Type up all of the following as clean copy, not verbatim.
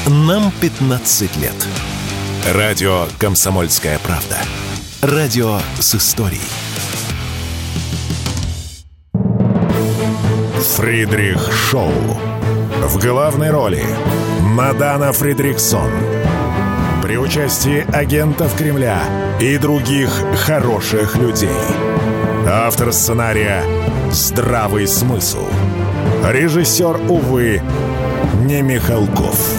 Нам 15 лет. Радио «Комсомольская правда». Радио с историей. Фридрих Шоу. В главной роли Мадана Фридриксон. При участии агентов Кремля и других хороших людей. Автор сценария «Здравый смысл». Режиссер, увы, не Михалков.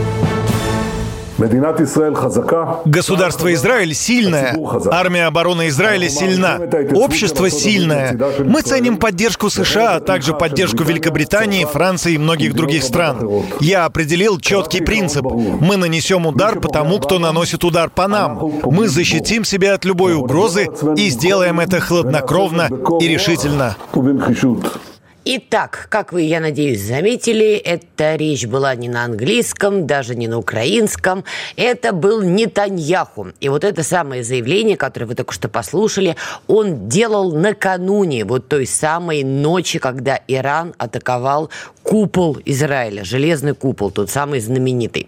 Государство Израиль сильное, армия обороны Израиля сильна, общество сильное. Мы ценим поддержку США, а также поддержку Великобритании, Франции и многих других стран. Я определил четкий принцип. Мы нанесем удар по тому, кто наносит удар по нам. Мы защитим себя от любой угрозы и сделаем это хладнокровно и решительно. Итак, как вы, я надеюсь, заметили, эта речь была не на английском, даже не на украинском. Это был Нетаньяху. И вот это самое заявление, которое вы только что послушали, он делал накануне вот той самой ночи, когда Иран атаковал купол Израиля, железный купол, тот самый знаменитый.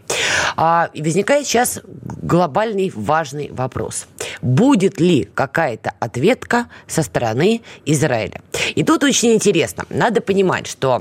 И возникает сейчас глобальный важный вопрос. Будет ли какая-то ответка со стороны Израиля? И тут очень интересно. Надо понимать, что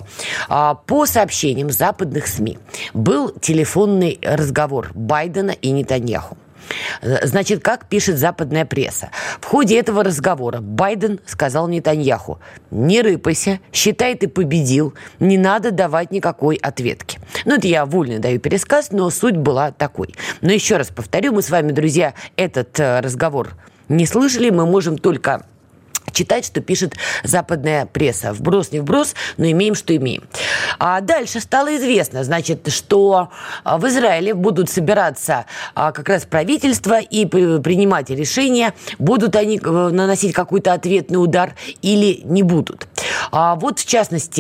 по сообщениям западных СМИ был телефонный разговор Байдена и Нетаньяху. Значит, как пишет западная пресса, в ходе этого разговора Байден сказал Нетаньяху: не рыпайся, считай, ты победил, не надо давать никакой ответки. Это я вольно даю пересказ, но суть была такой. Но еще раз повторю, мы с вами, друзья, этот разговор не слышали, мы можем только читать, что пишет западная пресса. Вброс, не вброс, но имеем, что имеем. А дальше стало известно, значит, что в Израиле будут собираться как раз правительство и принимать решения, будут они наносить какой-то ответный удар или не будут. Вот, в частности,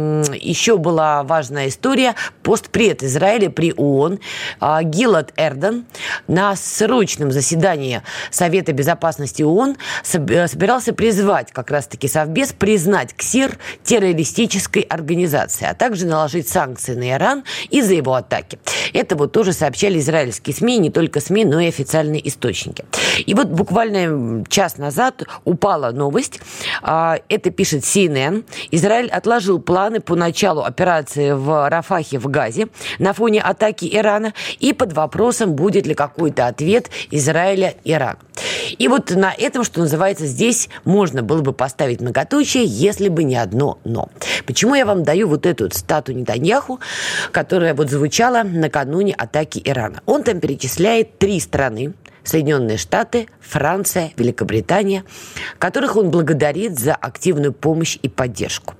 еще была важная история. Постпред Израиля при ООН Гилад Эрдан на срочном заседании Совета Безопасности ООН собирался призвать как раз-таки Совбез признать КСИР террористической организацией, а также наложить санкции на Иран из-за его атаки. Это вот тоже сообщали израильские СМИ, не только СМИ, но и официальные источники. И вот буквально час назад упала новость, это пишет CNN. Израиль отложил планы по началу операции в Рафахе в Газе на фоне атаки Ирана, и под вопросом, будет ли какой-то ответ Израиля Ирану. И вот на этом, что называется, здесь можно было бы поставить многоточие, если бы не одно «но». Почему я вам даю вот эту цитату Нетаньяху, которая вот звучала накануне атаки Ирана? Он там перечисляет 3 страны: Соединенные Штаты, Франция, Великобритания, которых он благодарит за активную помощь и поддержку.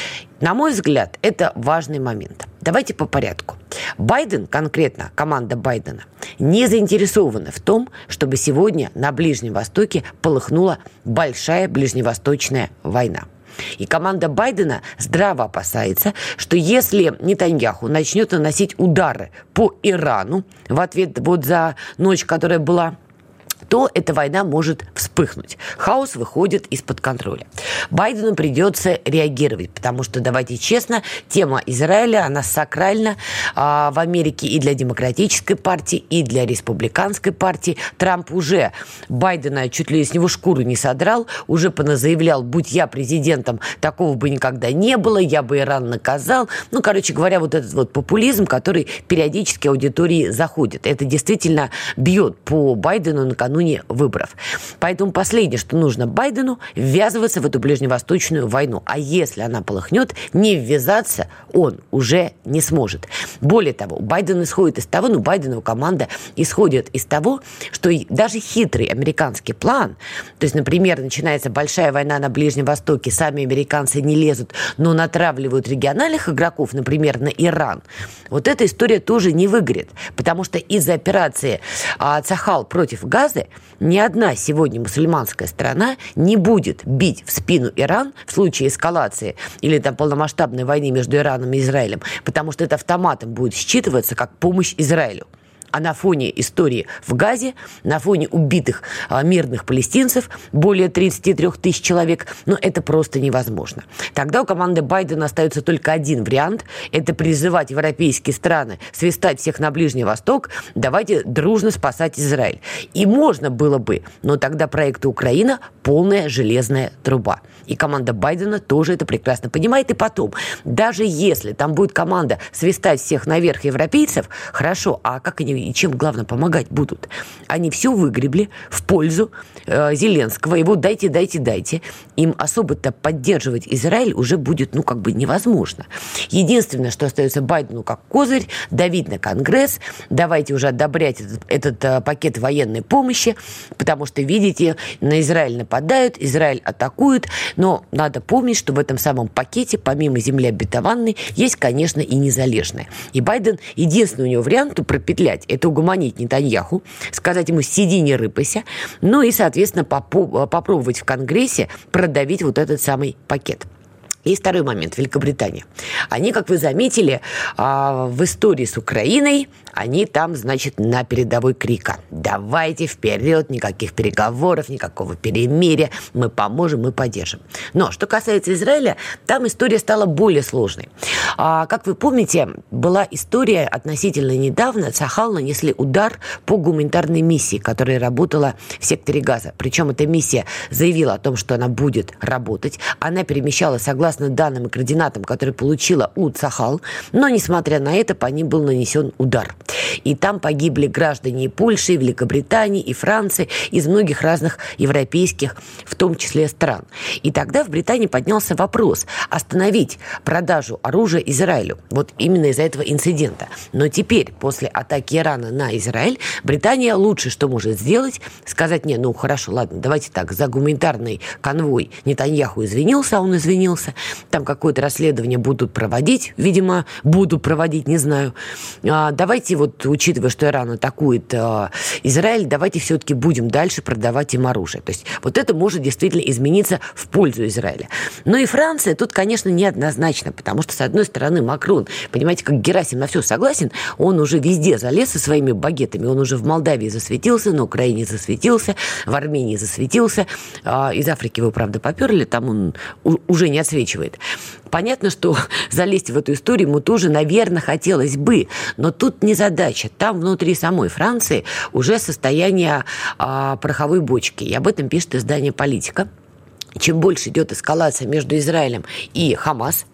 На мой взгляд, это важный момент. Давайте по порядку. Байден, конкретно команда Байдена, не заинтересована в том, чтобы сегодня на Ближнем Востоке полыхнула большая ближневосточная война. И команда Байдена здраво опасается, что если Нетаньяху начнет наносить удары по Ирану в ответ вот за ночь, которая была, то эта война может вспыхнуть. Хаос выходит из-под контроля. Байдену придется реагировать, потому что, давайте честно, тема Израиля, она сакральна в Америке и для Демократической партии, и для Республиканской партии. Трамп уже Байдена чуть ли с него шкуру не содрал, уже поназаявлял: будь я президентом, такого бы никогда не было, я бы Иран наказал. Короче говоря, вот этот вот популизм, который периодически аудитории заходит. Это действительно бьет по Байдену накануне выборов. Поэтому последнее, что нужно Байдену, ввязываться в эту ближневосточную войну. А если она полыхнет, не ввязаться он уже не сможет. Более того, Байден исходит из того, Байденова команда исходит из того, что даже хитрый американский план, то есть, например, начинается большая война на Ближнем Востоке, сами американцы не лезут, но натравливают региональных игроков, например, на Иран, вот эта история тоже не выгорит, потому что из-за операции Цахал против Газы ни одна сегодня мусульманская страна не будет бить в спину Иран в случае эскалации или полномасштабной войны между Ираном и Израилем, потому что это автоматом будет считываться как помощь Израилю. А на фоне истории в Газе, на фоне убитых мирных палестинцев, более 33 тысяч человек, это просто невозможно. Тогда у команды Байдена остается только один вариант – это призывать европейские страны свистать всех на Ближний Восток, давайте дружно спасать Израиль. И можно было бы, но тогда проекту Украина полная железная труба. И команда Байдена тоже это прекрасно понимает. И потом, даже если там будет команда свистать всех наверх европейцев, хорошо, а как они и чем, главное, помогать будут? Они все выгребли в пользу Зеленского. Его дайте. Им особо-то поддерживать Израиль уже будет, невозможно. Единственное, что остается Байдену как козырь, давить на Конгресс, давайте уже одобрять этот пакет военной помощи, потому что, видите, на Израиль нападают, Израиль атакуют, но надо помнить, что в этом самом пакете, помимо земли обетованной, есть, конечно, и незалежное. И Байден, единственный у него вариант пропетлять, это угомонить Нетаньяху, сказать ему «сиди, не рыпайся», и, соответственно, попробовать в Конгрессе продавить вот этот самый пакет. Есть второй момент – Великобритания. Они, как вы заметили, в истории с Украиной, они там, на передовой крика. Давайте вперед, никаких переговоров, никакого перемирия, мы поможем, мы поддержим. Но что касается Израиля, там история стала более сложной. Как вы помните, была история относительно недавно, Цахал нанесли удар по гуманитарной миссии, которая работала в секторе Газа. Причем эта миссия заявила о том, что она будет работать. Она перемещалась согласно данным и координатам, которые получила Цахал, но, несмотря на это, по ним был нанесен удар. И там погибли граждане и Польши, и Великобритании, и Франции, из многих разных европейских, в том числе, стран. И тогда в Британии поднялся вопрос остановить продажу оружия Израилю. Вот именно из-за этого инцидента. Но теперь, после атаки Ирана на Израиль, Британия лучше, что может сделать, сказать: не, хорошо, ладно, давайте так, за гуманитарный конвой Нетаньяху извинился, а он извинился, там какое-то расследование будут проводить, видимо, не знаю. Давайте, учитывая, что Иран атакует Израиль, давайте все-таки будем дальше продавать им оружие. То есть вот это может действительно измениться в пользу Израиля. Но и Франция тут, конечно, неоднозначно, потому что, с одной стороны, Макрон, понимаете, как Герасим на все согласен, он уже везде залез со своими багетами, он уже в Молдавии засветился, на Украине засветился, в Армении засветился, из Африки его, правда, поперли, там он уже не отсвечивает. Понятно, что залезть в эту историю ему тоже, наверное, хотелось бы, но тут не задача. Там внутри самой Франции уже состояние пороховой бочки. И об этом пишет издание «Политика». Чем больше идет эскалация между Израилем и Хамас,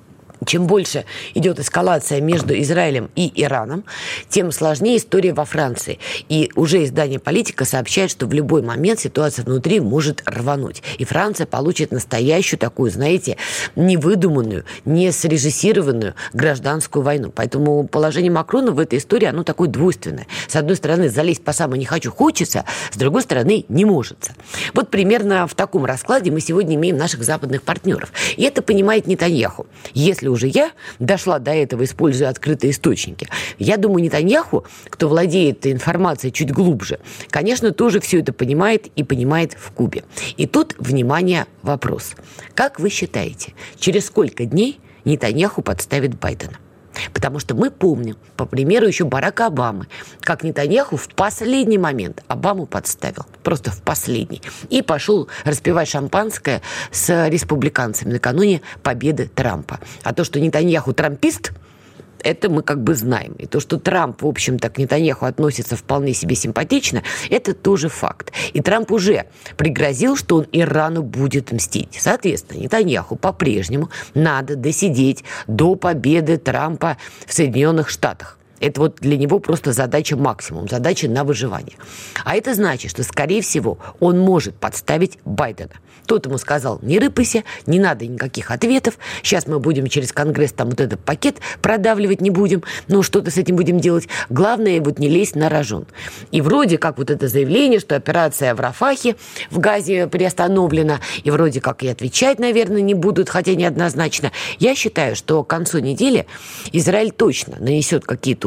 чем больше идет эскалация между Израилем и Ираном, тем сложнее история во Франции. И уже издание «Политика» сообщает, что в любой момент ситуация внутри может рвануть. И Франция получит настоящую такую, невыдуманную, не срежиссированную гражданскую войну. Поэтому положение Макрона в этой истории, оно такое двойственное. С одной стороны, залезть по самому не хочу хочется, с другой стороны, не может. Вот примерно в таком раскладе мы сегодня имеем наших западных партнеров. И это понимает Нетаньяху. Если уже я дошла до этого, используя открытые источники, я думаю, Нетаньяху, кто владеет информацией чуть глубже, конечно, тоже все это понимает и понимает в кубе. И тут, внимание, вопрос. Как вы считаете, через сколько дней Нетаньяху подставит Байдена? Потому что мы помним, по примеру еще Барака Обамы, как Нетаньяху в последний момент Обаму подставил, просто в последний, и пошел распивать шампанское с республиканцами накануне победы Трампа. А то, что Нетаньяху трампист, это мы знаем. И то, что Трамп, в общем-то, к Нетаньяху относится вполне себе симпатично, это тоже факт. И Трамп уже пригрозил, что он Ирану будет мстить. Соответственно, Нетаньяху по-прежнему надо досидеть до победы Трампа в Соединенных Штатах. Это для него просто задача максимум, задача на выживание. А это значит, что, скорее всего, он может подставить Байдена. Тот ему сказал: не рыпайся, не надо никаких ответов, сейчас мы будем через Конгресс этот пакет продавливать не будем, что-то с этим будем делать. Главное, не лезть на рожон. И вроде как это заявление, что операция в Рафахе, в Газе приостановлена, и вроде как и отвечать, наверное, не будут, хотя неоднозначно. Я считаю, что к концу недели Израиль точно нанесет какие-то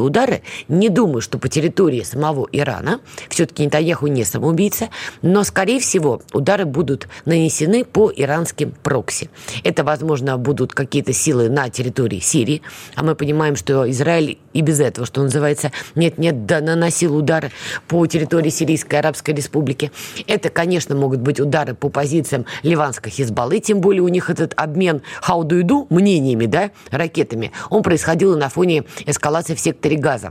удары. Не думаю, что по территории самого Ирана. Все-таки Нетаньяху не самоубийца. Но, скорее всего, удары будут нанесены по иранским прокси. Это, возможно, будут какие-то силы на территории Сирии. А мы понимаем, что Израиль и без этого, что называется, нет-нет, да наносил удары по территории Сирийской Арабской Республики. Это, конечно, могут быть удары по позициям ливанской Хизбаллы, тем более у них этот обмен how-do-you-do мнениями, да, ракетами, он происходил на фоне эскалации в секторе Газа.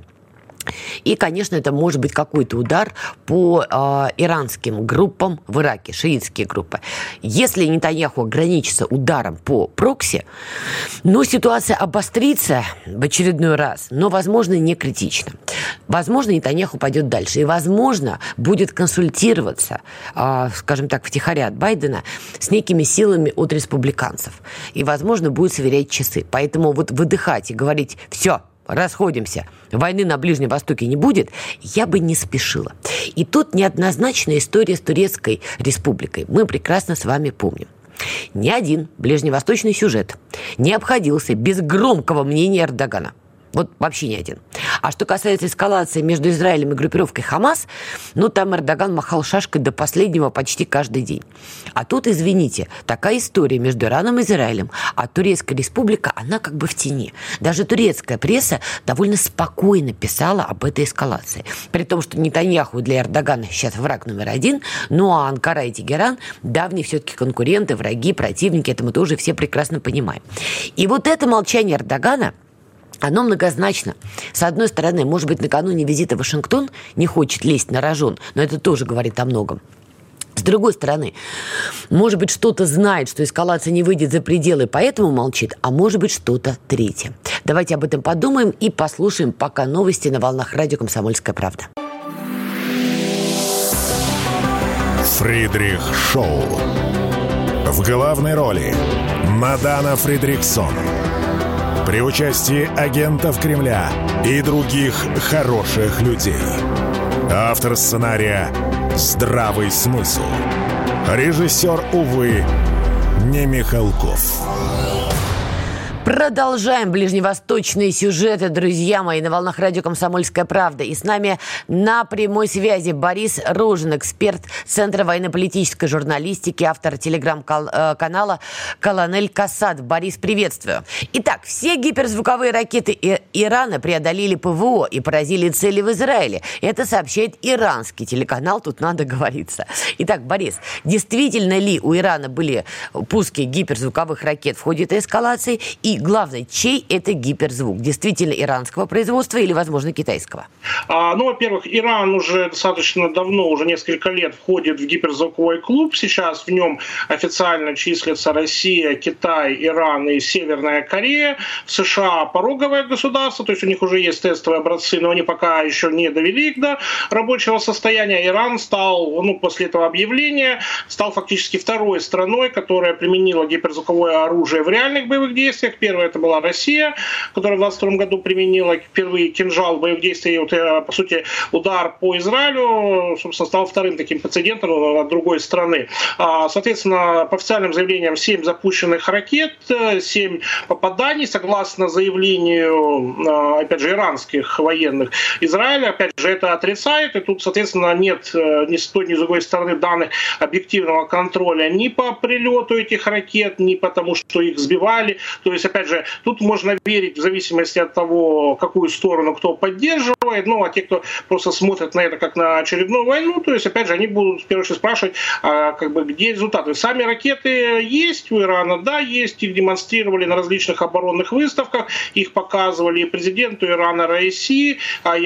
И, конечно, это может быть какой-то удар по иранским группам в Ираке, шиитские группы. Если Нетаньяху ограничится ударом по прокси, ситуация обострится в очередной раз, но, возможно, не критично. Возможно, Нетаньяху пойдет дальше. И, возможно, будет консультироваться, скажем так, втихаря от Байдена с некими силами от республиканцев. И, возможно, будет сверять часы. Поэтому вот выдыхать и говорить «все», расходимся, войны на Ближнем Востоке не будет, я бы не спешила. И тут неоднозначная история с Турецкой республикой. Мы прекрасно с вами помним. Ни один ближневосточный сюжет не обходился без громкого мнения Эрдогана. Вот вообще ни один. А что касается эскалации между Израилем и группировкой Хамас, там Эрдоган махал шашкой до последнего почти каждый день. А тут, извините, такая история между Ираном и Израилем, а Турецкая республика, она как бы в тени. Даже турецкая пресса довольно спокойно писала об этой эскалации. При том, что Нетаньяху для Эрдогана сейчас враг номер один, а Анкара и Тегеран давние все-таки конкуренты, враги, противники, это мы тоже все прекрасно понимаем. И вот это молчание Эрдогана, оно многозначно. С одной стороны, может быть, накануне визита в Вашингтон не хочет лезть на рожон, но это тоже говорит о многом. С другой стороны, может быть, что-то знает, что эскалация не выйдет за пределы, поэтому молчит, а может быть, что-то третье. Давайте об этом подумаем и послушаем пока новости на волнах радио «Комсомольская правда». Фридрих Шоу. В главной роли Мадана Фридриксон. При участии агентов Кремля и других хороших людей. Автор сценария «Здравый смысл». Режиссер, увы, не Михалков. Продолжаем ближневосточные сюжеты, друзья мои, на волнах радио «Комсомольская правда». И с нами на прямой связи Борис Рожин, эксперт Центра военно-политической журналистики, автор телеграм-канала «Колонель Касат». Борис, приветствую. Итак, все гиперзвуковые ракеты Ирана преодолели ПВО и поразили цели в Израиле. Это сообщает иранский телеканал, тут надо говориться. Итак, Борис, действительно ли у Ирана были пуски гиперзвуковых ракет в ходе этой эскалации? И главное, чей это гиперзвук? Действительно иранского производства или, возможно, китайского? Во-первых, Иран уже достаточно давно, уже несколько лет входит в гиперзвуковой клуб. Сейчас в нем официально числятся Россия, Китай, Иран и Северная Корея. В США пороговое государство, то есть у них уже есть тестовые образцы, но они пока еще не довели их до рабочего состояния. Иран стал, после этого объявления, стал фактически второй страной, которая применила гиперзвуковое оружие в реальных боевых действиях. Первая это была Россия, которая в 2022 году применила впервые кинжал в боевых действиях. По сути, удар по Израилю, собственно, стал вторым таким прецедентом от другой страны. Соответственно, по официальным заявлениям 7 запущенных ракет, 7 попаданий, согласно заявлению, опять же, иранских военных. Израиль, опять же, это отрицает, и тут, соответственно, нет ни с той, ни с другой стороны данных объективного контроля ни по прилету этих ракет, ни потому, что их сбивали. То есть, опять же, тут можно верить в зависимости от того, какую сторону кто поддерживает, а те, кто просто смотрят на это как на очередную войну, то есть, опять же, они будут в первую очередь спрашивать, где результаты. Сами ракеты есть у Ирана, да, есть, их демонстрировали на различных оборонных выставках, их показывали и президенту Ирана Раиси,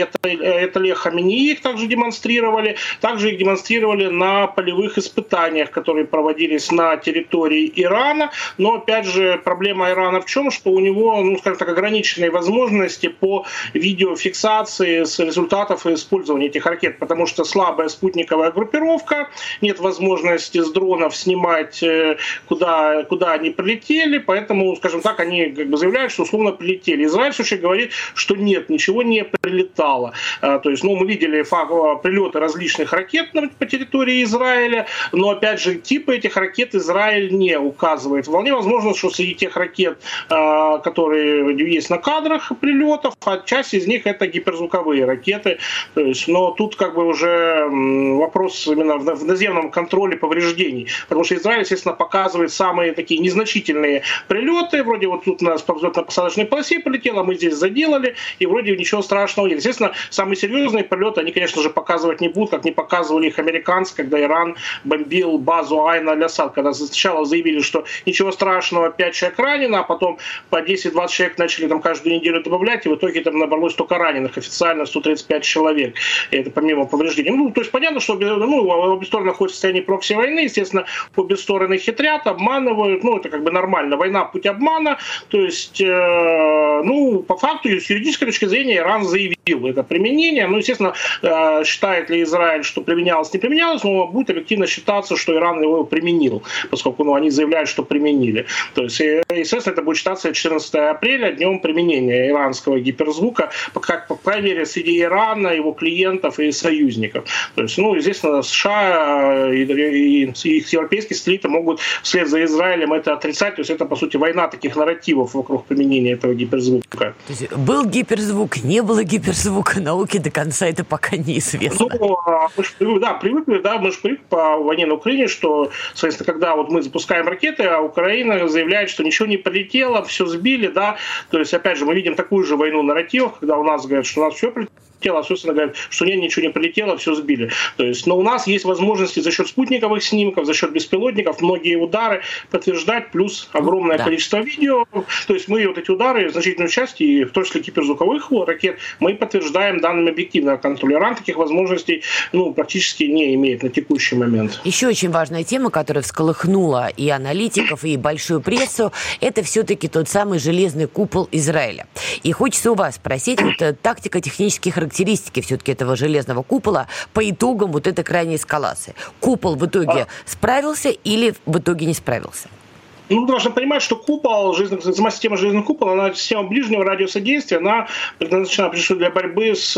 Аятолле Хаминеи их также демонстрировали, также их демонстрировали на полевых испытаниях, которые проводились на территории Ирана, но, опять же, проблема Ирана в чем? Что у него, скажем так, ограниченные возможности по видеофиксации с результатов использования этих ракет, потому что слабая спутниковая группировка, нет возможности с дронов снимать, куда они прилетели, поэтому, скажем так, они заявляют, что условно прилетели. Израиль, в свою очередь, говорит, что нет, ничего не прилетало. То есть, мы видели прилеты различных ракет по территории Израиля, но, опять же, типы этих ракет Израиль не указывает. Вполне возможно, что среди тех ракет, которые есть на кадрах прилетов, часть из них это гиперзвуковые ракеты. То есть, но тут уже вопрос именно в наземном контроле повреждений. Потому что Израиль, естественно, показывает самые такие незначительные прилеты. Вроде вот тут у нас по взлетно-посадочной полосе полетело, мы здесь заделали, и вроде ничего страшного нет. Естественно, самые серьезные прилеты, они, конечно же, показывать не будут, как не показывали их американцы, когда Иран бомбил базу Айн аль-Асад, когда сначала заявили, что ничего страшного, 5 человек ранено, а потом по 10-20 человек начали там каждую неделю добавлять, и в итоге там набралось только раненых, официально 135 человек. И это помимо повреждений. То есть понятно, что обе стороны находятся в состоянии прокси-войны, естественно, обе стороны хитрят, обманывают, это нормально. Война — путь обмана, то есть, по факту, с юридической точки зрения, Иран заявил это применение. Естественно, считает ли Израиль, что применялось, не применялось, но будет объективно считаться, что Иран его применил, поскольку они заявляют, что применили. То есть, естественно, это будет считаться 14 апреля днем применения иранского гиперзвука, по крайней мере, среди Ирана, его клиентов и союзников. То есть, естественно, США и их европейские сателлиты могут вслед за Израилем это отрицать. То есть это, по сути, война таких нарративов вокруг применения этого гиперзвука. То есть был гиперзвук, не было гиперзвука, науке до конца это пока неизвестно. Мы же привыкли по войне на Украине, что, соответственно, когда мы запускаем ракеты, а Украина заявляет, что ничего не прилетело, все сбили, да. То есть, опять же, мы видим такую же войну нарративов, когда у нас говорят, что у нас все прилетело, а собственно говорят, что нет, ничего не прилетело, все сбили. То есть, но у нас есть возможности за счет спутниковых снимков, за счет беспилотников многие удары подтверждать, плюс огромное количество видео. То есть мы эти удары, значительную часть, и в том числе гиперзвуковых ракет, мы подтверждаем данными объективного контроля. Иран таких возможностей практически не имеет на текущий момент. Еще очень важная тема, которая всколыхнула и аналитиков, и большую прессу, это все-таки тот самый железный купол Израиля. И хочется у вас спросить, тактико-технические характеристики все-таки этого железного купола по итогам этой крайней эскалации. Купол в итоге справился или в итоге не справился? Нужно понимать, что сама система железного купола, она система ближнего радиуса действия, она предназначена прежде всего для борьбы с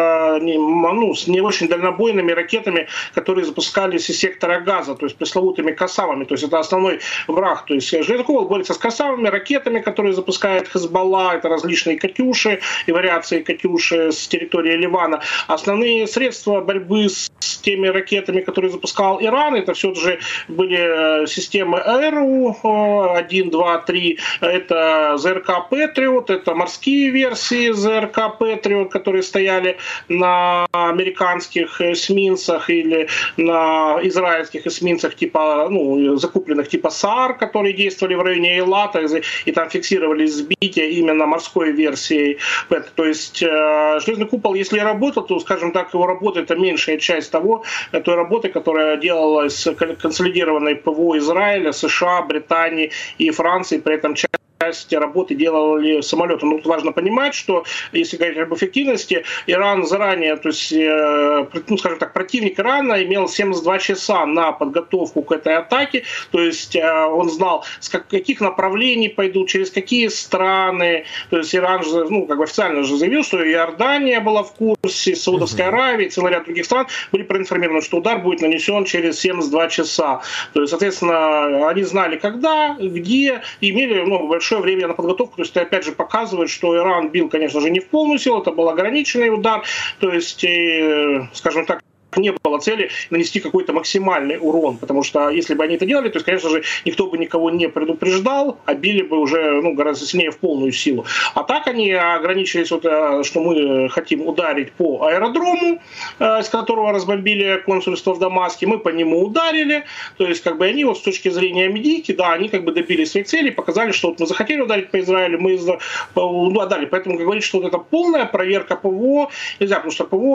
не очень дальнобойными ракетами, которые запускались из сектора Газа, то есть пресловутыми «Кассамами», то есть это основной враг. То есть железный купол борется с «Кассамами», ракетами, которые запускает Хезболла, это различные «Катюши» и вариации «Катюши» с территории Ливана. Основные средства борьбы с теми ракетами, которые запускал Иран, это все же были системы АЭРУ, 1, 2, 3, это ЗРК «Патриот», это морские версии ЗРК «Патриот», которые стояли на американских эсминцах или на израильских эсминцах закупленных типа САР, которые действовали в районе Эйлата, и там фиксировались сбития именно морской версией. То есть железный купол, если работал, то, скажем так, его работа — это меньшая часть той работы, которая делалась консолидированной ПВО Израиля, США, Британии и Франции, при этом часть работы делали самолеты. Тут важно понимать, что если говорить об эффективности, Иран заранее, то есть, скажем так, противник Ирана имел 72 часа на подготовку к этой атаке, то есть он знал, с каких направлений пойдут, через какие страны. То есть Иран же, официально же заявил, что Иордания была в курсе, Саудовская Аравия, целый ряд других стран были проинформированы, что удар будет нанесен через 72 часа. То есть, соответственно, они знали, когда, где, и имели большое время на подготовку. То есть это опять же показывает, что Иран бил, конечно же, не в полную силу, это был ограниченный удар. То есть, скажем так, не было цели нанести какой-то максимальный урон, потому что если бы они это делали, то, конечно же, никто бы никого не предупреждал, а били бы уже гораздо сильнее в полную силу. А так они ограничились, что мы хотим ударить по аэродрому, с которого разбомбили консульство в Дамаске, мы по нему ударили, то есть они с точки зрения медийки, они добились своих целей, показали, что мы захотели ударить по Израилю, мы ударили. Поэтому говорить, что это полная проверка ПВО нельзя, потому что ПВО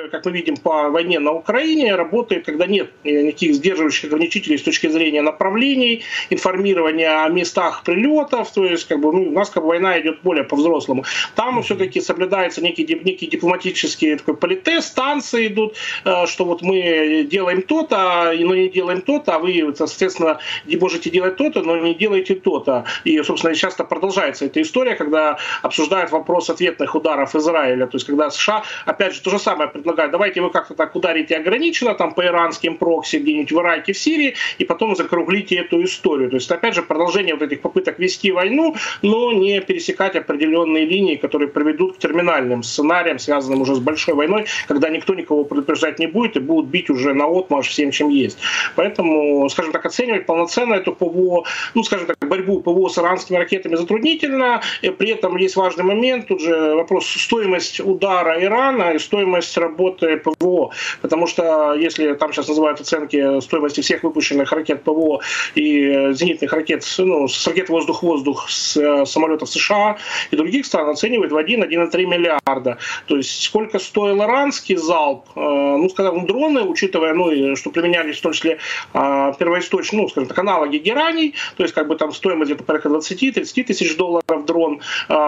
как мы видим по войне на Украине, работает, когда нет никаких сдерживающих ограничителей с точки зрения направлений, информирования о местах прилетов, то есть у нас война идет более по-взрослому. Там все-таки соблюдается некий дипломатический такой политез, станции идут, что вот мы делаем то-то, но не делаем то-то, а вы, соответственно, можете делать то-то, но не делаете то-то. И, собственно, часто продолжается эта история, когда обсуждают вопрос ответных ударов Израиля. То есть, когда США, опять же, то же самое предлагают, давайте вы как-то так ударите ограниченно, там, по иранским прокси где-нибудь в Ираке, в Сирии, и потом закруглите эту историю. То есть, опять же, продолжение вот этих попыток вести войну, но не пересекать определенные линии, которые приведут к терминальным сценариям, связанным уже с большой войной, когда никто никого предупреждать не будет и будут бить уже наотмашь всем, чем есть. Поэтому, скажем так, оценивать полноценно эту ПВО, скажем так, борьбу ПВО с иранскими ракетами затруднительно. И при этом есть важный момент, тут же вопрос стоимость удара Ирана и стоимость работы ПВО. Потому что если там сейчас называют оценки стоимости всех выпущенных ракет ПВО и зенитных ракет, с ракет воздух-воздух, с самолетов США и других стран, оценивают в 1,3 миллиарда. То есть сколько стоил иранский залп, дроны, учитывая, что применялись в том числе первоисточные, скажем так, аналоги гераний, то есть там стоимость где-то порядка 20-30 тысяч долларов дрон,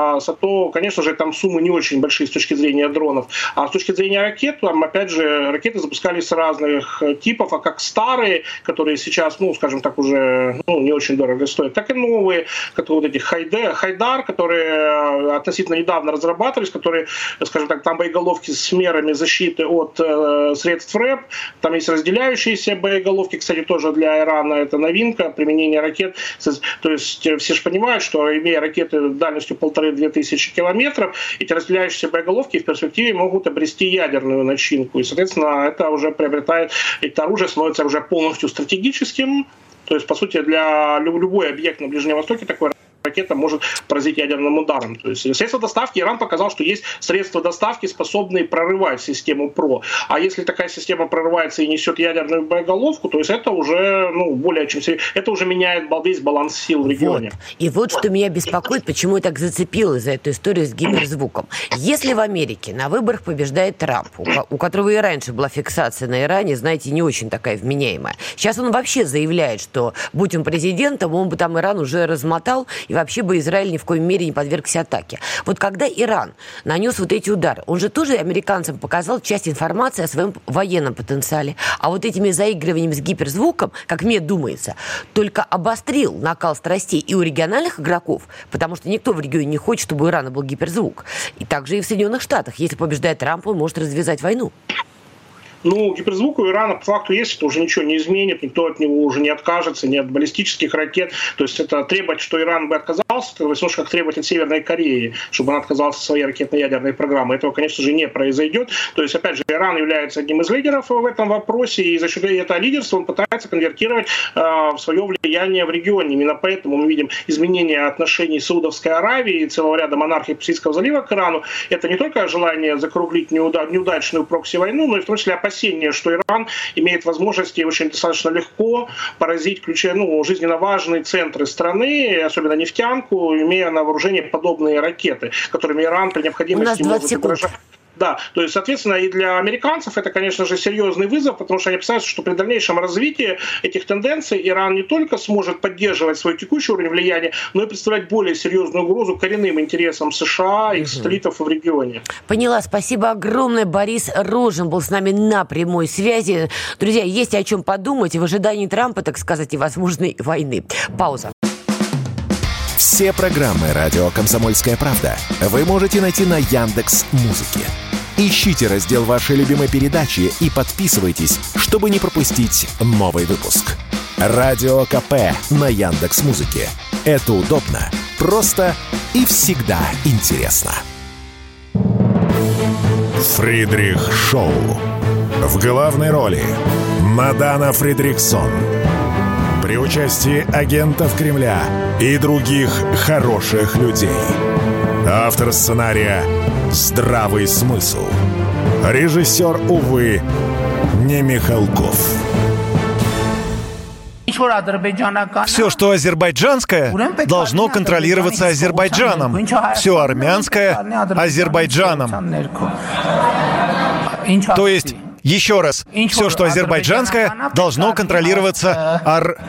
то, конечно же, там суммы не очень большие с точки зрения дронов. А с точки зрения ракет, там, опять же, ракеты запускались разных типов, а как старые, которые сейчас, скажем так, уже не очень дорого стоят, так и новые, которые вот эти Хайдар, которые относительно недавно разрабатывались, которые, скажем так, там боеголовки с мерами защиты от средств РЭП, там есть разделяющиеся боеголовки, кстати, тоже для Ирана это новинка, применение ракет. То есть все же понимают, что имея ракеты дальностью 1500-2000 километров, эти разделяющиеся боеголовки в перспективе могут обрести ядерную начинку. И, соответственно, это уже приобретает, это оружие становится уже полностью стратегическим. То есть, по сути, для любой объект на Ближнем Востоке такой ракета может поразить ядерным ударом. То есть средства доставки, Иран показал, что есть средства доставки, способные прорывать систему ПРО. А если такая система прорывается и несет ядерную боеголовку, то есть это уже более чем это уже меняет весь баланс сил в регионе. И вот что меня беспокоит, почему я так зацепилась за эту историю с гиперзвуком. Если в Америке на выборах побеждает Трамп, у которого и раньше была фиксация на Иране, знаете, не очень такая вменяемая. Сейчас он вообще заявляет, что будь он президентом, он бы там Иран уже размотал, и вообще бы Израиль ни в коем мере не подвергся атаке. Вот когда Иран нанес вот эти удары, он же тоже американцам показал часть информации о своем военном потенциале. А вот этими заигрываниями с гиперзвуком, как мне думается, только обострил накал страстей и у региональных игроков, потому что никто в регионе не хочет, чтобы у Ирана был гиперзвук. И также и в Соединенных Штатах. Если побеждает Трамп, он может развязать войну. Гиперзвук у Ирана по факту есть, это уже ничего не изменит, никто от него уже не откажется, ни от баллистических ракет. То есть это требовать, что Иран бы отказался, это все как требовать от Северной Кореи, чтобы он отказался от своей ракетно-ядерной программы. Этого, конечно же, не произойдет. То есть, опять же, Иран является одним из лидеров в этом вопросе, и за счет этого лидерства он пытается конвертировать в свое влияние в регионе. Именно поэтому мы видим изменение отношений Саудовской Аравии и целого ряда монархий Персидского залива к Ирану. Это не только желание закруглить неудачную прокси-войну, но и в том числе опасения, что Иран имеет возможности очень достаточно легко поразить жизненно важные центры страны, особенно нефтянку, имея на вооружении подобные ракеты, которыми Иран при необходимости может угрожать. Да, то есть, соответственно, и для американцев это, конечно же, серьезный вызов, потому что они опасаются, что при дальнейшем развитии этих тенденций Иран не только сможет поддерживать свой текущий уровень влияния, но и представлять более серьезную угрозу коренным интересам США и их сателлитов в регионе. Поняла. Спасибо огромное. Борис Рожин был с нами на прямой связи. Друзья, есть о чем подумать в ожидании Трампа, так сказать, и возможной войны. Пауза. Все программы «Радио Комсомольская правда» вы можете найти на Яндекс.Музыке. Ищите раздел вашей любимой передачи и подписывайтесь, чтобы не пропустить новый выпуск. Радио КП на Яндекс.Музыке. Это удобно, просто и всегда интересно. Фридрих Шоу. В главной роли Мадана Фридриксон. При участии агентов Кремля и других хороших людей. Автор сценария «Здравый смысл». Режиссер, увы, не Михалков. Все, что азербайджанское, должно контролироваться Азербайджаном. Все армянское – Азербайджаном. То есть, еще раз, все, что азербайджанское, должно контролироваться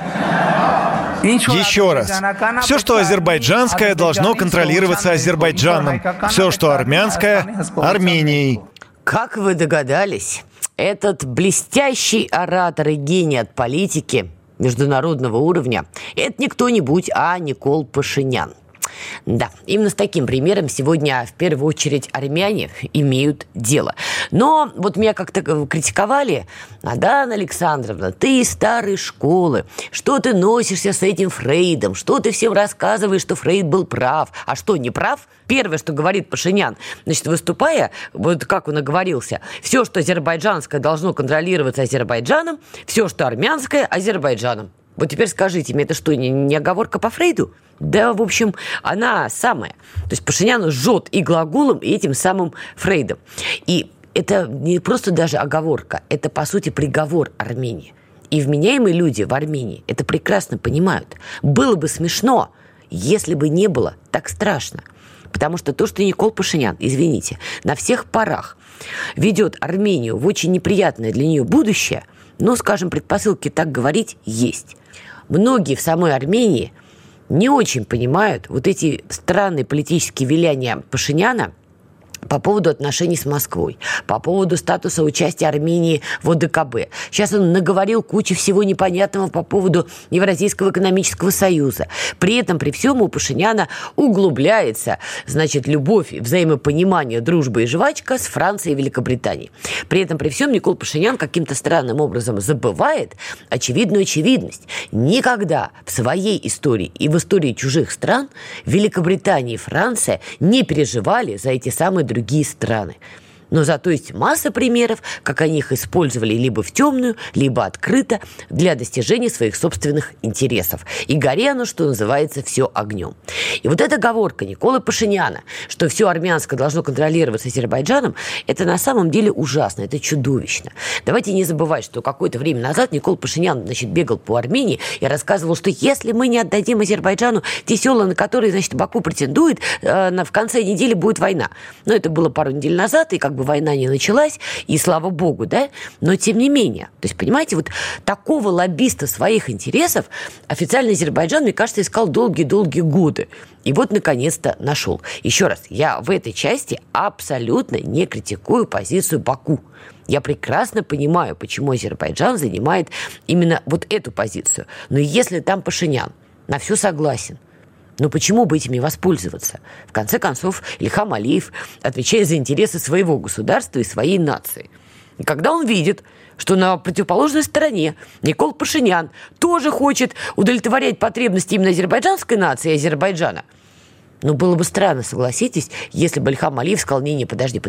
Еще раз. Все, что азербайджанское, должно контролироваться Азербайджаном. Все, что армянское — Арменией. Как вы догадались, этот блестящий оратор и гений от политики международного уровня – это не кто-нибудь, а Никол Пашинян. Да, именно с таким примером сегодня в первую очередь армяне имеют дело. Но вот меня как-то критиковали: Надана Александровна, ты из старой школы, что ты носишься с этим Фрейдом, что ты всем рассказываешь, что Фрейд был прав, а что, не прав? Первое, что говорит Пашинян, значит, выступая, вот как он оговорился, все, что азербайджанское, должно контролироваться Азербайджаном, все, что армянское, Азербайджаном. Вот теперь скажите мне, это что, не оговорка по Фрейду? Да, в общем, она самая. То есть Пашинян жжет и глаголом, и этим самым Фрейдом. И это не просто даже оговорка, это, по сути, приговор Армении. И вменяемые люди в Армении это прекрасно понимают. Было бы смешно, если бы не было так страшно. Потому что то, что Никол Пашинян, извините, на всех парах ведет Армению в очень неприятное для нее будущее, но, скажем, предпосылки так говорить есть. Многие в самой Армении не очень понимают вот эти странные политические виляния Пашиняна по поводу отношений с Москвой, по поводу статуса участия Армении в ОДКБ. Сейчас он наговорил кучу всего непонятного по поводу Евразийского экономического союза. При этом, при всем, у Пашиняна углубляется, значит, любовь, взаимопонимание, дружба и жвачка с Францией и Великобританией. При этом, при всем, Никол Пашинян каким-то странным образом забывает очевидную очевидность. Никогда в своей истории и в истории чужих стран Великобритания и Франция не переживали за эти самые другие страны. Но зато есть масса примеров, как они их использовали либо в темную, либо открыто для достижения своих собственных интересов. И горе оно, что называется, все огнем. И вот эта оговорка Николы Пашиняна, что все армянское должно контролироваться Азербайджаном, это на самом деле ужасно, это чудовищно. Давайте не забывать, что какое-то время назад Никол Пашинян, значит, бегал по Армении и рассказывал, что если мы не отдадим Азербайджану те села, на которые, значит, Баку претендует, в конце недели будет война. Но это было пару недель назад, и как бы война не началась, и слава богу, да, но тем не менее. То есть, понимаете, вот такого лоббиста своих интересов официальный Азербайджан, мне кажется, искал долгие-долгие годы. И вот, наконец-то, нашел. Еще раз, я в этой части абсолютно не критикую позицию Баку. Я прекрасно понимаю, почему Азербайджан занимает именно вот эту позицию. Но если там Пашинян на все согласен, но почему бы этим не воспользоваться? В конце концов, Ильхам Алиев отвечает за интересы своего государства и своей нации. И когда он видит, что на противоположной стороне Никол Пашинян тоже хочет удовлетворять потребности именно азербайджанской нации и Азербайджана, ну, было бы странно, согласитесь, если бы Ильхам Алиев сказал: не, подожди,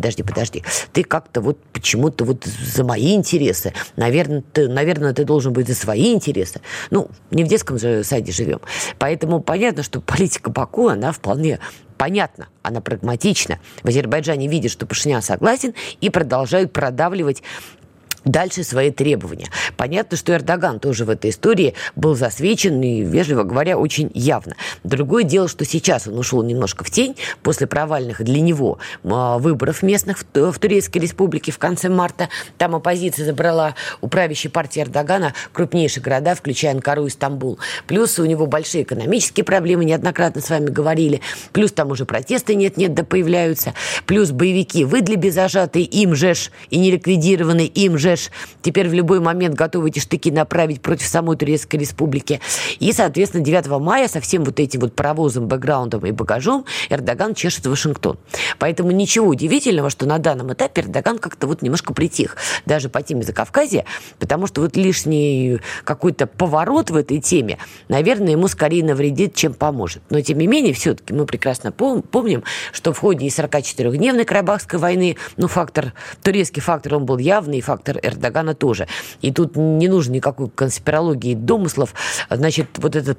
ты как-то вот почему-то вот за мои интересы, наверное, ты должен быть за свои интересы. Ну, не в детском же саде живем. Поэтому понятно, что политика Баку, она вполне понятна, она прагматична. В Азербайджане видят, что Пашинян согласен, и продолжают продавливать дальше свои требования. Понятно, что Эрдоган тоже в этой истории был засвечен и, вежливо говоря, очень явно. Другое дело, что сейчас он ушел немножко в тень после провальных для него выборов местных в Турецкой Республике в конце марта. Там оппозиция забрала у правящей партии Эрдогана крупнейшие города, включая Анкару и Стамбул. Плюс у него большие экономические проблемы, неоднократно с вами говорили. Плюс там уже протесты нет-нет да появляются. Плюс боевики в Идлибе зажатые, им же ж, и не ликвидированные, им же ж, теперь в любой момент готовы эти штыки направить против самой Турецкой Республики. И, соответственно, 9 мая со всем вот этим вот паровозом, бэкграундом и багажом Эрдоган чешет в Вашингтон. Поэтому ничего удивительного, что на данном этапе Эрдоган как-то вот немножко притих. Даже по теме Закавказья, потому что вот лишний какой-то поворот в этой теме, наверное, ему скорее навредит, чем поможет. Но, тем не менее, все-таки мы прекрасно помним, что в ходе 44-дневной Карабахской войны, турецкий фактор, он был явный, и фактор Эрдогана тоже. И тут не нужно никакой конспирологии и домыслов. Значит, вот этот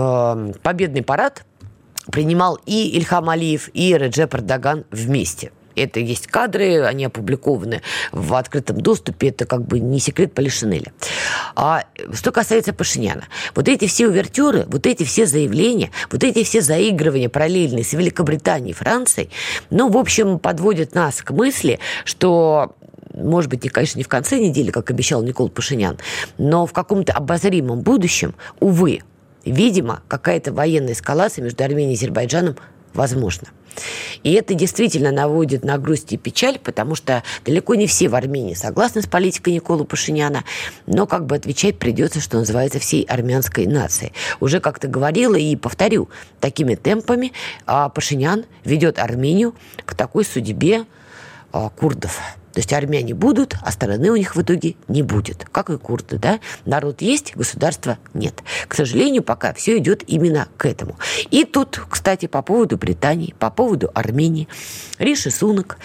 победный парад принимал и Ильхам Алиев, и Реджеп Эрдоган вместе. Это есть кадры, они опубликованы в открытом доступе, это как бы не секрет Полишинеля. А что касается Пашиняна, вот эти все увертюры, вот эти все заявления, вот эти все заигрывания параллельные с Великобританией и Францией, ну, в общем, подводят нас к мысли, что, может быть, конечно, не в конце недели, как обещал Никол Пашинян, но в каком-то обозримом будущем, увы, видимо, какая-то военная эскалация между Арменией и Азербайджаном возможна. И это действительно наводит на грусть и печаль, потому что далеко не все в Армении согласны с политикой Никола Пашиняна, но как бы отвечать придется, что называется, всей армянской нации. Уже как-то говорила и повторю, такими темпами Пашинян ведет Армению к такой судьбе курдов. То есть армяне будут, а страны у них в итоге не будет. Как и курды, да? Народ есть, государства нет. К сожалению, пока все идет именно к этому. И тут, кстати, по поводу Британии, по поводу Армении, Риши Сунак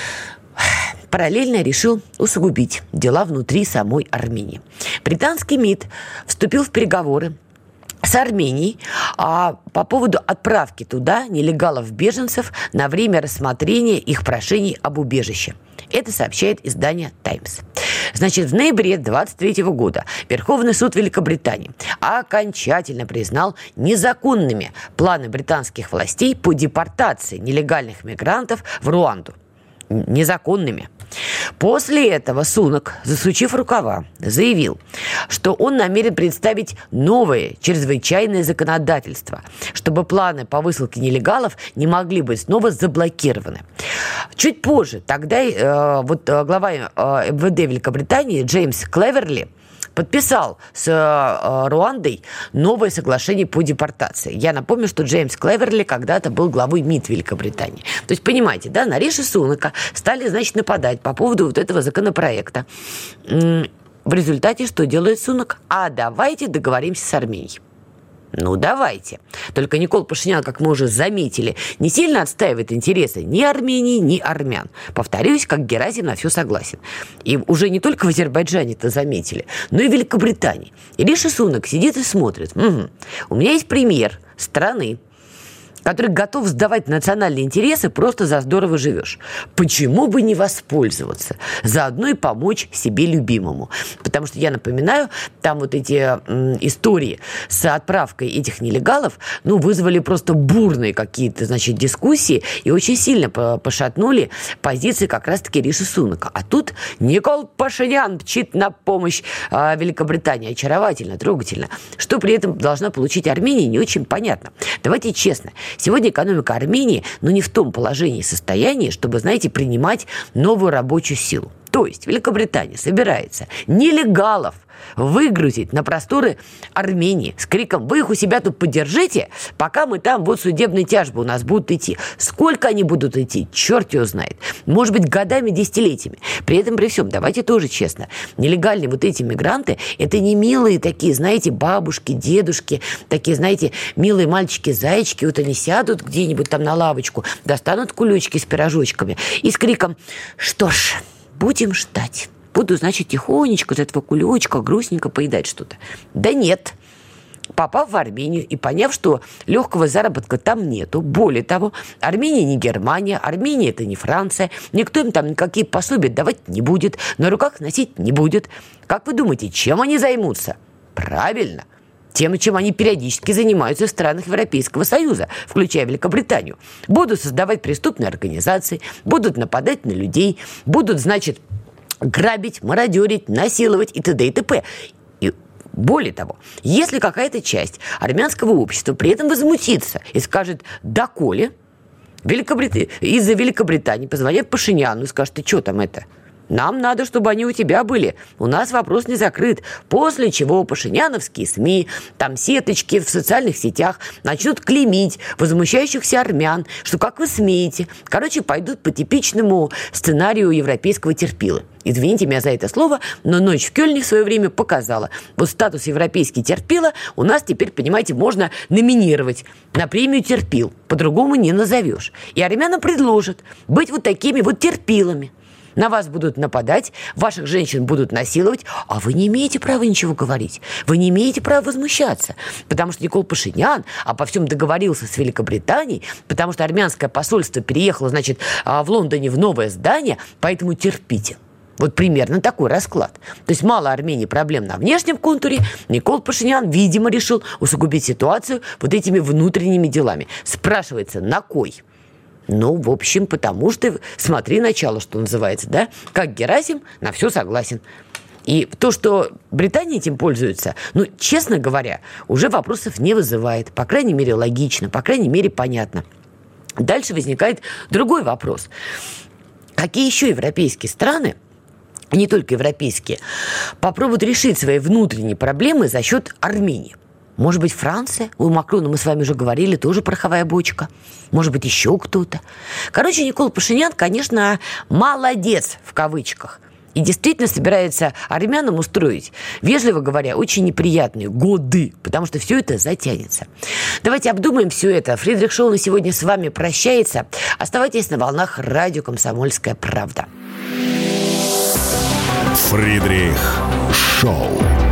параллельно решил усугубить дела внутри самой Армении. Британский МИД вступил в переговоры с Арменией по поводу отправки туда нелегалов-беженцев на время рассмотрения их прошений об убежище. Это сообщает издание «Таймс». Значит, в ноябре 2023 года Верховный суд Великобритании окончательно признал незаконными планы британских властей по депортации нелегальных мигрантов в Руанду. Незаконными. После этого Сунак, засучив рукава, заявил, что он намерен представить новое чрезвычайное законодательство, чтобы планы по высылке нелегалов не могли быть снова заблокированы. Чуть позже тогда глава МВД Великобритании Джеймс Клеверли подписал с Руандой новое соглашение по депортации. Я напомню, что Джеймс Клеверли когда-то был главой МИД Великобритании. То есть, понимаете, да, на Риши Сунака стали, значит, нападать по поводу вот этого законопроекта. В результате что делает Сунак? А давайте договоримся с Арменией. Ну, давайте. Только Никол Пашинян, как мы уже заметили, не сильно отстаивает интересы ни Армении, ни армян. Повторюсь, как Герасим на все согласен. И уже не только в Азербайджане это заметили, но и в Великобритании. И Риши Сунак сидит и смотрит. У меня есть пример страны, который готов сдавать национальные интересы, просто за здорово живешь. Почему бы не воспользоваться? Заодно и помочь себе любимому. Потому что, я напоминаю, там вот эти истории с отправкой этих нелегалов, вызвали просто бурные какие-то, значит, дискуссии и очень сильно пошатнули позиции как раз-таки Риши Сунака. А тут Никол Пашинян мчит на помощь Великобритании. Очаровательно, трогательно. Что при этом должна получить Армения, не очень понятно. Давайте честно. Сегодня экономика Армении, не в том положении и состоянии, чтобы, знаете, принимать новую рабочую силу. То есть Великобритания собирается нелегалов выгрузить на просторы Армении с криком: вы их у себя тут поддержите, пока мы там, вот судебные тяжбы у нас будут идти. Сколько они будут идти, черт его знает. Может быть, годами, десятилетиями. При этом, при всем, давайте тоже честно, нелегальные вот эти мигранты, это не милые такие, знаете, бабушки, дедушки, такие, знаете, милые мальчики-зайчики, вот они сядут где-нибудь там на лавочку, достанут кулечки с пирожочками и с криком: что ж, будем ждать. Буду, значит, тихонечко из этого кулечка грустненько поедать что-то. Да нет. Попав в Армению и поняв, что легкого заработка там нету, более того, Армения не Германия, Армения это не Франция, никто им там никакие пособия давать не будет, на руках носить не будет. Как вы думаете, чем они займутся? Правильно. Тем, чем они периодически занимаются в странах Европейского Союза, включая Великобританию. Будут создавать преступные организации, будут нападать на людей, будут, значит, грабить, мародерить, насиловать и т.д. и т.п. И более того, если какая-то часть армянского общества при этом возмутится и скажет: доколе, из-за Великобритании позвонят Пашиняну и скажут: ты что там это? Нам надо, чтобы они у тебя были. У нас вопрос не закрыт. После чего пашиняновские СМИ, там сеточки в социальных сетях начнут клеймить возмущающихся армян, что как вы смеете. Короче, пойдут по типичному сценарию европейского терпила. Извините меня за это слово, но ночь в Кёльне в свое время показала. Вот статус европейский терпила у нас теперь, понимаете, можно номинировать на премию терпил. По-другому не назовешь. И армянам предложат быть вот такими вот терпилами. На вас будут нападать, ваших женщин будут насиловать, а вы не имеете права ничего говорить. Вы не имеете права возмущаться, потому что Никол Пашинян обо всем договорился с Великобританией, потому что армянское посольство переехало, значит, в Лондоне в новое здание, поэтому терпите. Вот примерно такой расклад. То есть мало Армении проблем на внешнем контуре. Никол Пашинян, видимо, решил усугубить ситуацию вот этими внутренними делами. Спрашивается, на кой? Ну, в общем, потому что смотри начало, что называется, да? Как Герасим, на все согласен. И то, что Британия этим пользуется, ну, честно говоря, уже вопросов не вызывает. По крайней мере, логично, по крайней мере, понятно. Дальше возникает другой вопрос. Какие еще европейские страны, не только европейские, попробуют решить свои внутренние проблемы за счет Армении? Может быть, Франция? У Макрона, мы с вами уже говорили, тоже пороховая бочка. Может быть, еще кто-то. Короче, Никол Пашинян, конечно, молодец, в кавычках. И действительно собирается армянам устроить, вежливо говоря, очень неприятные годы, потому что все это затянется. Давайте обдумаем все это. Фридрих Шоу на сегодня с вами прощается. Оставайтесь на волнах радио «Комсомольская правда». Фридрих Шоу.